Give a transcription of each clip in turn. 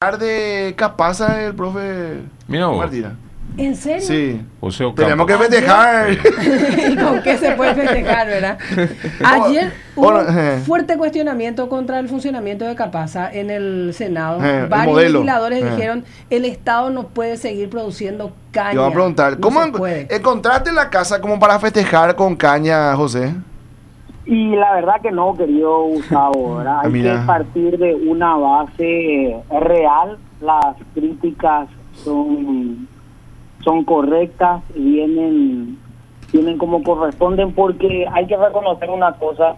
festejar de Capaza el profe Mira vos. Martina. ¿En serio? Sí. José Tenemos que Ocampo. festejar. ¿Y con qué se puede festejar, verdad? Ayer hubo Bueno, fuerte cuestionamiento contra el funcionamiento de Capaza en el Senado. El Varios modelo. legisladores dijeron el Estado no puede seguir produciendo caña. Yo voy a preguntar, No ¿cómo se puede. encontraste la casa como para festejar con caña, José? Y la verdad que no, querido Gustavo, ¿verdad? Hay Mira. que partir de una base real. Las críticas son correctas, vienen como corresponden, porque hay que reconocer una cosa.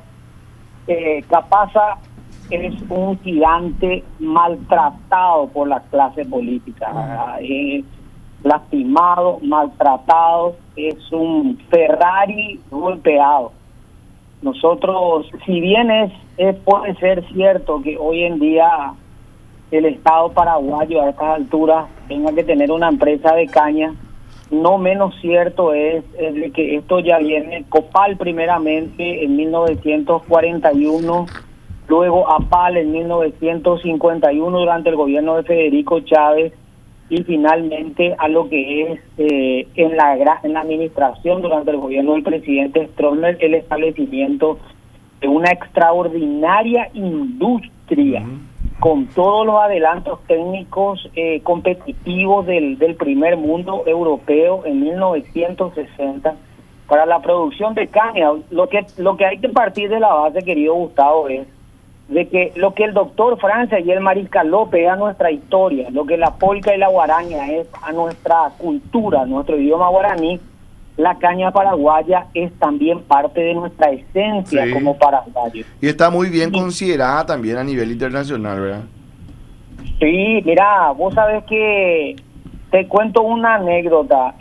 Capaza es un gigante maltratado por la clase política, ¿verdad? Es lastimado, maltratado, es un Ferrari golpeado. Nosotros, si bien puede ser cierto que hoy en día el Estado paraguayo a estas alturas tenga que tener una empresa de caña, no menos cierto es de que esto ya viene Copal primeramente en 1941, luego APAL en 1951 durante el gobierno de Federico Chávez, y finalmente a lo que es en la administración durante el gobierno del presidente Stroessner, el establecimiento de una extraordinaria industria con todos los adelantos técnicos competitivos del primer mundo europeo en 1960 para la producción de caña. Lo que hay que partir de la base, querido Gustavo, es de que lo que el doctor Francia y el Mariscal López es a nuestra historia, lo que la polca y la guaraña es a nuestra cultura, nuestro idioma guaraní, la caña paraguaya es también parte de nuestra esencia como paraguayos. Y está muy bien considerada también a nivel internacional, ¿verdad? Sí, mira, vos sabés que te cuento una anécdota.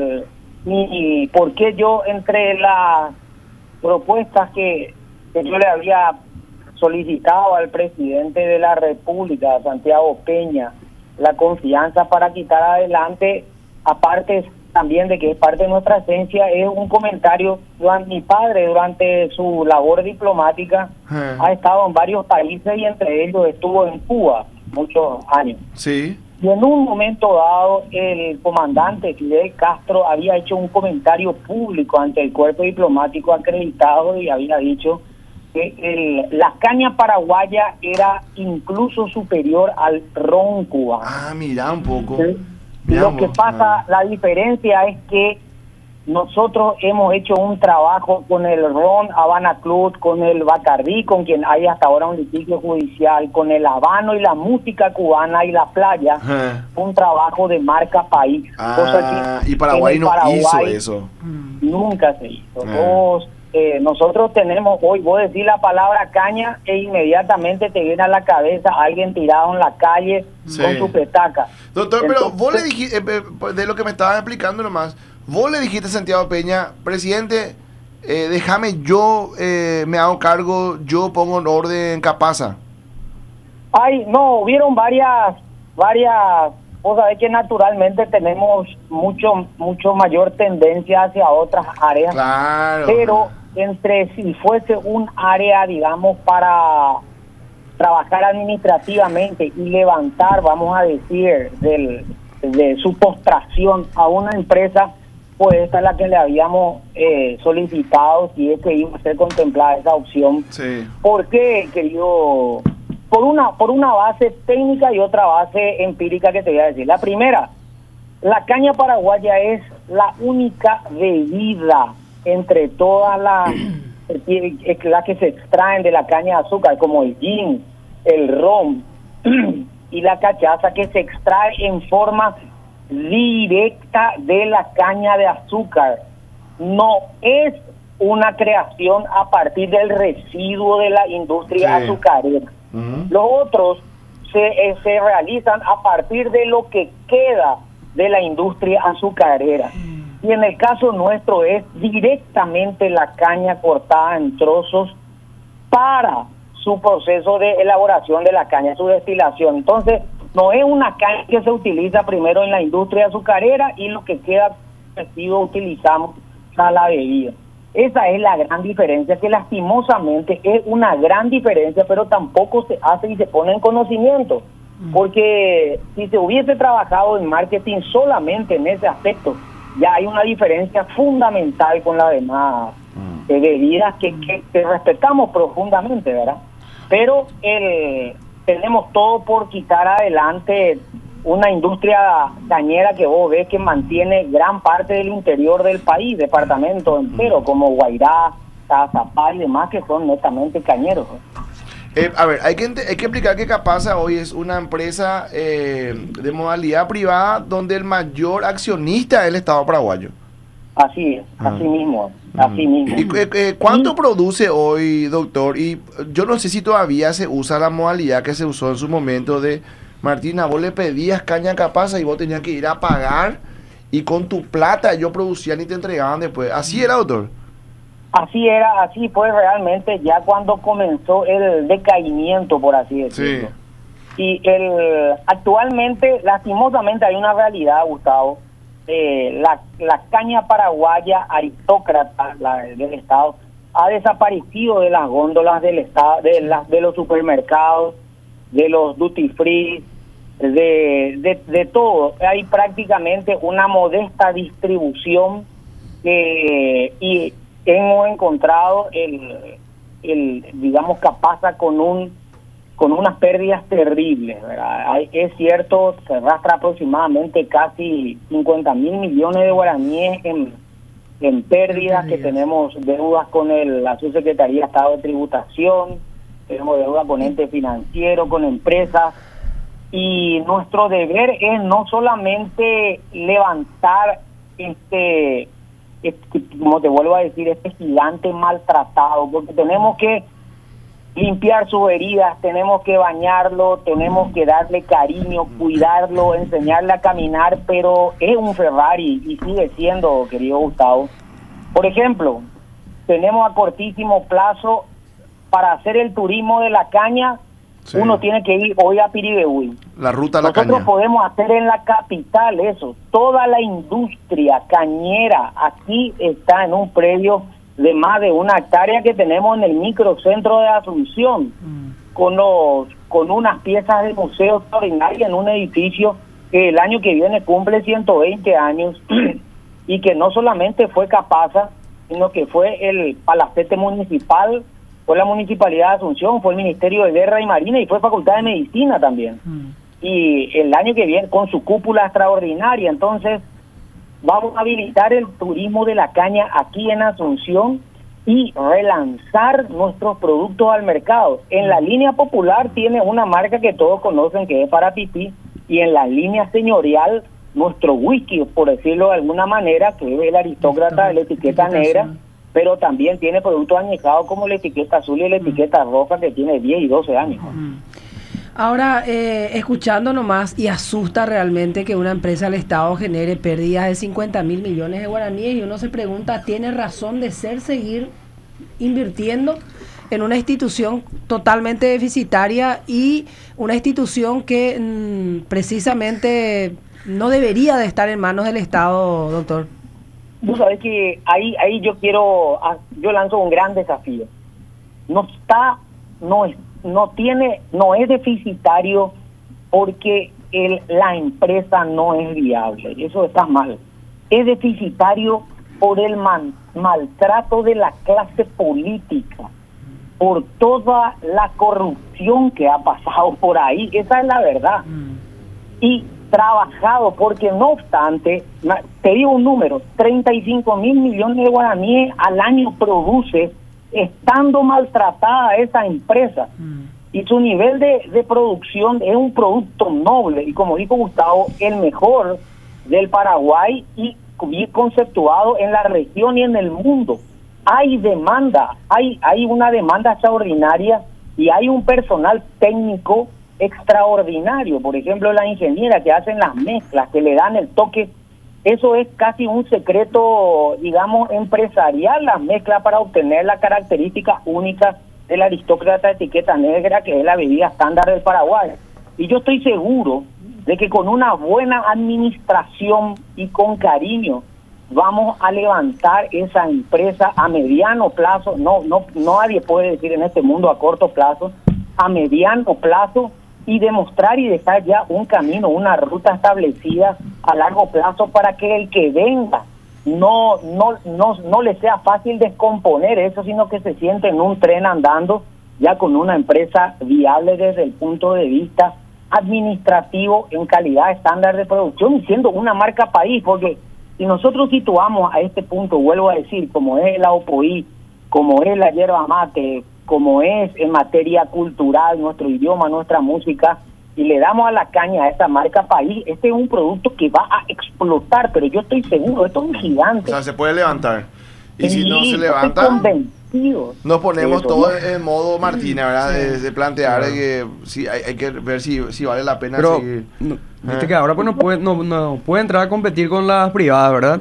¿Por qué yo entre las propuestas que yo le había solicitado al presidente de la República, Santiago Peña, la confianza para quitar adelante, aparte también de que es parte de nuestra esencia, es un comentario? Mi padre durante su labor diplomática ha estado en varios países y entre ellos estuvo en Cuba muchos años. Sí. Y en un momento dado el comandante Fidel Castro había hecho un comentario público ante el cuerpo diplomático acreditado y había dicho que la caña paraguaya era incluso superior al ron cubano. Ah, mira un poco. ¿Sí? Lo que pasa, la diferencia es que nosotros hemos hecho un trabajo con el ron Habana Club, con el Bacardí, con quien hay hasta ahora un litigio judicial, con el habano y la música cubana y la playa, un trabajo de marca país. Cosa que y Paraguay no hizo eso. Nunca se hizo. Nosotros tenemos hoy, vos decís la palabra caña e inmediatamente te viene a la cabeza alguien tirado en la calle con su petaca. Doctor, pero vos le dijiste, de lo que me estabas explicando nomás, vos le dijiste a Santiago Peña, presidente, déjame, yo me hago cargo, yo pongo en orden Capaza. Hubieron varias, vos sabés que naturalmente tenemos mucho mayor tendencia hacia otras áreas, claro, pero si fuese un área, digamos, para trabajar administrativamente y levantar, vamos a decir, de su postración a una empresa, pues esta es la que le habíamos solicitado, si es que iba a ser contemplada esa opción. Sí. ¿Por qué, querido? Por una base técnica y otra base empírica que te voy a decir. La primera, la caña paraguaya es la única bebida entre todas las que se extraen de la caña de azúcar, como el gin, el ron y la cachaza, que se extrae en forma directa de la caña de azúcar. No es una creación a partir del residuo de la industria azucarera. Los otros se realizan a partir de lo que queda de la industria azucarera. Y en el caso nuestro es directamente la caña cortada en trozos para su proceso de elaboración de la caña, su destilación. Entonces, no es una caña que se utiliza primero en la industria azucarera y lo que queda residuo utilizamos para la bebida. Esa es la gran diferencia, que lastimosamente es una gran diferencia, pero tampoco se hace y se pone en conocimiento. porque si se hubiese trabajado en marketing solamente en ese aspecto, ya hay una diferencia fundamental con las demás bebidas que respetamos profundamente, ¿verdad? Pero tenemos todo por quitar adelante una industria cañera que vos ves que mantiene gran parte del interior del país, departamento entero, como Guairá, Tazapá y demás, que son netamente cañeros. A ver, hay que explicar que Capasa hoy es una empresa de modalidad privada donde el mayor accionista es el Estado paraguayo. Así es, así mismo. ¿Y cuánto produce hoy, doctor? Y yo no sé si todavía se usa la modalidad que se usó en su momento de, Martina, vos le pedías caña a Capasa y vos tenías que ir a pagar y con tu plata ellos producían y te entregaban después. ¿Así era, doctor? Así era, así fue realmente ya cuando comenzó el decaimiento, por así decirlo. Sí. Y actualmente, lastimosamente, hay una realidad, Gustavo. La caña paraguaya aristócrata del Estado ha desaparecido de las góndolas del Estado, de los supermercados, de los duty free, de todo. Hay prácticamente una modesta distribución y hemos encontrado digamos, Capasa con unas pérdidas terribles, ¿verdad? Es cierto, se arrastra aproximadamente casi 50.000 millones de guaraníes en pérdidas, que tenemos deudas con la Subsecretaría de Estado de Tributación, tenemos deuda con ente financiero, con empresas, y nuestro deber es no solamente levantar como te vuelvo a decir, este gigante maltratado, porque tenemos que limpiar sus heridas, tenemos que bañarlo, tenemos que darle cariño, cuidarlo, enseñarle a caminar, pero es un Ferrari y sigue siendo, querido Gustavo. Por ejemplo, tenemos a cortísimo plazo para hacer el turismo de la caña. Sí. Uno tiene que ir hoy a Piribebuy. La ruta a la caña. Nosotros podemos hacer en la capital eso. Toda la industria cañera aquí está en un predio de más de 1 hectárea que tenemos en el microcentro de Asunción, con unas piezas de museo extraordinarias en un edificio que el año que viene cumple 120 años y que no solamente fue Capasa, sino que fue el palacete municipal, fue la Municipalidad de Asunción, fue el Ministerio de Guerra y Marina y fue Facultad de Medicina también. Y el año que viene con su cúpula extraordinaria. Entonces vamos a habilitar el turismo de la caña aquí en Asunción y relanzar nuestros productos al mercado. En la línea popular tiene una marca que todos conocen que es para pipí, y en la línea señorial nuestro whisky, por decirlo de alguna manera, que es el aristócrata de la etiqueta negra, pero también tiene productos añejados como la etiqueta azul y la etiqueta roja, que tiene 10 y 12 años. Ahora, escuchando nomás, y asusta realmente que una empresa del Estado genere pérdidas de 50.000 millones de guaraníes, y uno se pregunta, ¿tiene razón de ser seguir invirtiendo en una institución totalmente deficitaria y una institución que precisamente no debería de estar en manos del Estado, doctor? Tú sabes que ahí yo lanzo un gran desafío. No es deficitario porque la empresa no es viable, eso está mal. Es deficitario por el maltrato de la clase política, por toda la corrupción que ha pasado por ahí, esa es la verdad. Y trabajado, porque no obstante, te digo un número, 35.000 millones de guaraníes al año produce, estando maltratada esa empresa. Y su nivel de producción es un producto noble, y como dijo Gustavo, el mejor del Paraguay y conceptuado en la región y en el mundo. Hay demanda, hay una demanda extraordinaria y hay un personal técnico extraordinario. Por ejemplo, la ingeniera que hacen las mezclas, que le dan el toque, eso es casi un secreto, digamos, empresarial, las mezclas para obtener la característica única de la aristócrata etiqueta negra, que es la bebida estándar del Paraguay. Y yo estoy seguro de que con una buena administración y con cariño vamos a levantar esa empresa a mediano plazo. No nadie puede decir en este mundo a corto plazo, a mediano plazo, y demostrar y dejar ya un camino, una ruta establecida a largo plazo para que el que venga no le sea fácil descomponer eso, sino que se siente en un tren andando ya con una empresa viable desde el punto de vista administrativo, en calidad estándar de producción y siendo una marca país, porque si nosotros situamos a este punto, vuelvo a decir, como es la OPOI, como es la yerba mate, como es en materia cultural, nuestro idioma, nuestra música, y le damos a la caña a esta marca país, este es un producto que va a explotar, pero yo estoy seguro, esto es un gigante. O sea, se puede levantar. Y si no se estoy levanta, convencido nos ponemos de eso, todos ¿no? en modo Martina, ¿verdad? Sí. De plantear Claro. que sí, hay que ver si vale la pena Pero, seguir. viste que ahora pues no puede entrar a competir con las privadas, ¿verdad?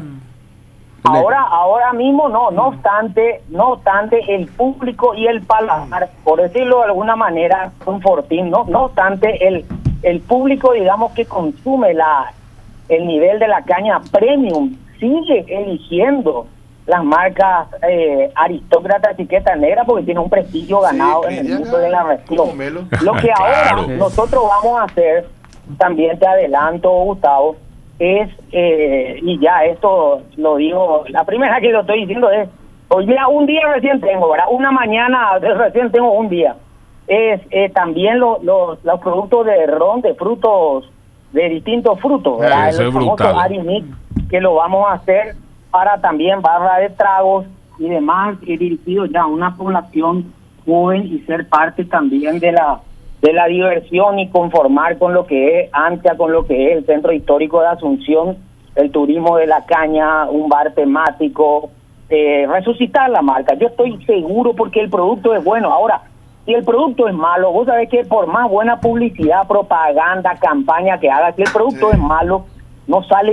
Ahora mismo no obstante el público y el paladar, por decirlo de alguna manera, un fortín, no obstante el público, digamos, que consume el nivel de la caña premium, sigue eligiendo las marcas aristócratas etiqueta negra porque tiene un prestigio ganado Sí, en el ya, mundo de la región. como Melo. Lo que ahora Claro. nosotros vamos a hacer, también te adelanto, Gustavo, es, y ya esto lo digo, la primera que lo estoy diciendo es, hoy día un día recién tengo, ¿verdad? Una mañana recién tengo un día. Es también los productos de ron, de frutos, de distintos frutos, ¿verdad? Eso El es famoso brutal. Arimix, que lo vamos a hacer para también barra de tragos y demás, dirigido ya a una población joven y ser parte también de la diversión y conformar con lo que es ANTIA, con lo que es el Centro Histórico de Asunción, el turismo de la caña, un bar temático, resucitar la marca. Yo estoy seguro porque el producto es bueno. Ahora, si el producto es malo, vos sabés que por más buena publicidad, propaganda, campaña que haga, si el producto es malo, no sale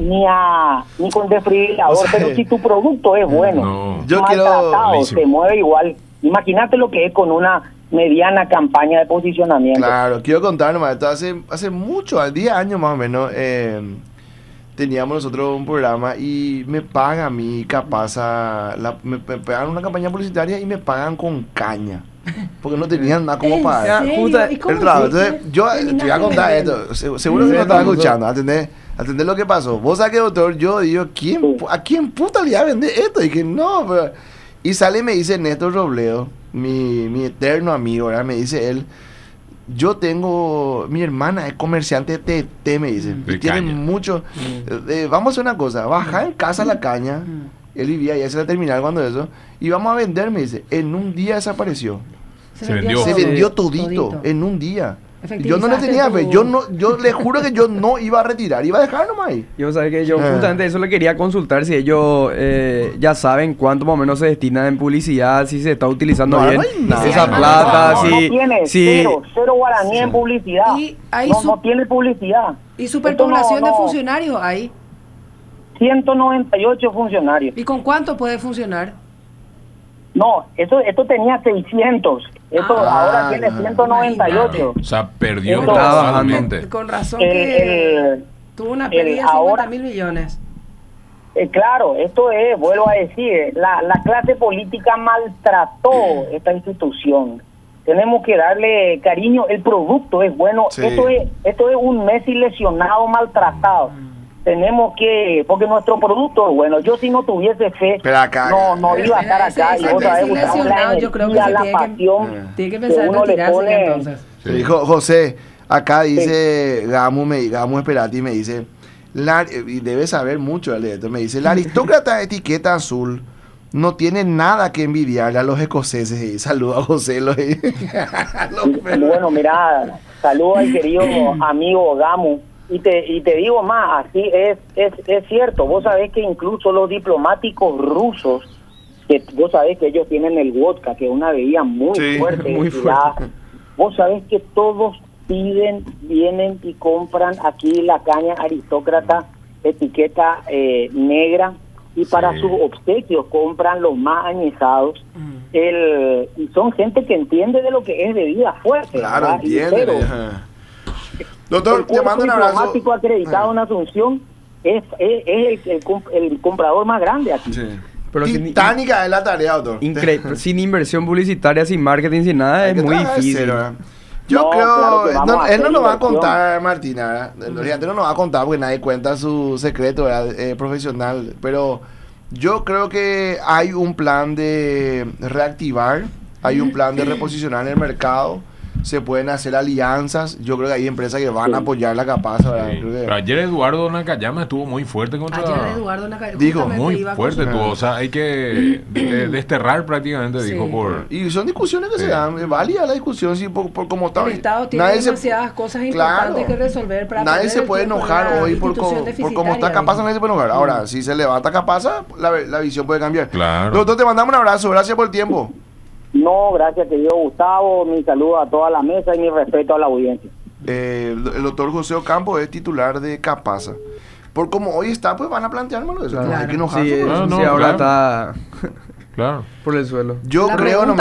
ni con desfibrilador, O sea, pero si tu producto es bueno, No. Yo quiero- maltratado, buenísimo. se mueve igual. Imagínate lo que es con una mediana campaña de posicionamiento. Claro, quiero contar nomás, esto hace mucho, 10 años más o menos, teníamos nosotros un programa y me pagan a mí, capaz, me pagan una campaña publicitaria y me pagan con caña, porque no tenían nada como ¿En pagar. serio? Justa- ¿Y cómo El trabajo. hiciste? Entonces, yo te voy a Terminaste contar vendiendo. esto. Seguro que Sí, no estaba no, escuchando. Atendé lo que pasó. Vos sabés que, doctor, yo digo, ¿a quién puta le iba a vender esto? Y dije, no, pero... Y sale y me dice Néstor Robledo, mi eterno amigo, ¿verdad? Me dice él, mi hermana es comerciante de té, me dice. De Y tiene caña. mucho... vamos a hacer una cosa, baja en casa la caña. Él vivía ya se la terminal cuando eso. Y vamos a vender, me dice. En un día desapareció. Se vendió. Se Sí. vendió todito en un día. Yo no le Efectivizaste tenía fe, tu- yo le juro que yo no iba a retirar, iba a dejar nomás ahí. Yo sabía que yo Ah. justamente eso le quería consultar si ellos ya saben cuánto más o menos se destina en publicidad, si se está utilizando No, bien no hay nada. esa No, plata, no si tiene si cero guaraní en publicidad. Y hay No tiene publicidad. Y superpoblación Esto no- de funcionarios ahí. 198 funcionarios. ¿Y con cuánto puede funcionar? No, esto tenía 600. Esto Ah, ahora tiene no. 198. O sea, perdió Esto- totalmente. Con razón El- que el- tuvo una el pérdida de ahora- 50.000 millones. Claro, esto es, vuelvo a decir, la clase política maltrató esta institución. Tenemos que darle cariño, el producto es bueno, Sí. esto es un Messi lesionado, maltratado. Tenemos que, porque nuestro producto es bueno. Yo si no tuviese fe, Pero acá- no iba a estar acá. Ese Y vos sabés, Messi Gustavo, la lesionado, yo creo que energía, se la tiene que- pasión Tiene que que pensar en uno le retirarse ya Eh, pone. entonces. Sí. Me dijo, José, acá dice Gamu Esperati, me dice, y debe saber mucho de esto, me dice, la aristócrata etiqueta azul no tiene nada que envidiarle a los escoceses. Y saluda a José. Bueno, mira, saludo al querido amigo Gamu. Y te digo más, así es cierto. Vos sabés que incluso los diplomáticos rusos, que vos sabés que ellos tienen el vodka, que es una bebida muy Sí, fuerte. muy fuerte. Vos sabés que todos vienen y compran aquí la caña aristócrata, etiqueta negra, y para Sí. sus obsequios compran los más añezados. Y son gente que entiende de lo que es bebida fuerte. Claro, ¿verdad? Y entiende. cero. Ajá. Doctor, El te mando un cuerpo abrazo. diplomático acreditado en Asunción es el comprador más grande aquí. Sí. Pero sin- Titánica es la tarea, doctor. sin inversión publicitaria, sin marketing, sin nada, Hay es que muy trabajar difícil. cero, ¿verdad? Yo No, creo, claro que vamos no, a él no hacer nos va a inversión. contar, Martina, ¿verdad? El gigante no nos va a contar porque nadie cuenta su secreto, ¿verdad? Profesional, pero yo creo que hay un plan de reactivar, hay un plan de reposicionar el mercado, se pueden hacer alianzas, yo creo que hay empresas que van a apoyar la Capasa, ¿verdad? Sí. Creo que- Pero ayer Eduardo Nakayama estuvo muy fuerte contra... Ayer Eduardo Nakayama Dijo, justamente Muy iba a fuerte consultar. tuvo, o sea, hay que desterrar prácticamente, Sí. dijo, por... Y son discusiones que Sí. se dan, es válida la discusión, sí, por cómo está. El Estado tiene Nadie se- demasiadas cosas importantes que resolver para nadie perder se el puede tiempo en enojar una hoy por institución cómo está deficitaria, Capasa, dijo. nadie se puede enojar. Ahora, si se levanta Capasa, la visión puede cambiar. Claro. Doctor, te mandamos un abrazo, gracias por el tiempo. No, gracias, querido Gustavo. Mi saludo a toda la mesa y mi respeto a la audiencia. El doctor José Ocampo es titular de Capasa. Por como hoy está, pues van a planteármelo eso. Claro. Hay que enojarse. Sí, por eso. No, sí, ahora claro. está Claro. por el suelo. Yo La creo pregunta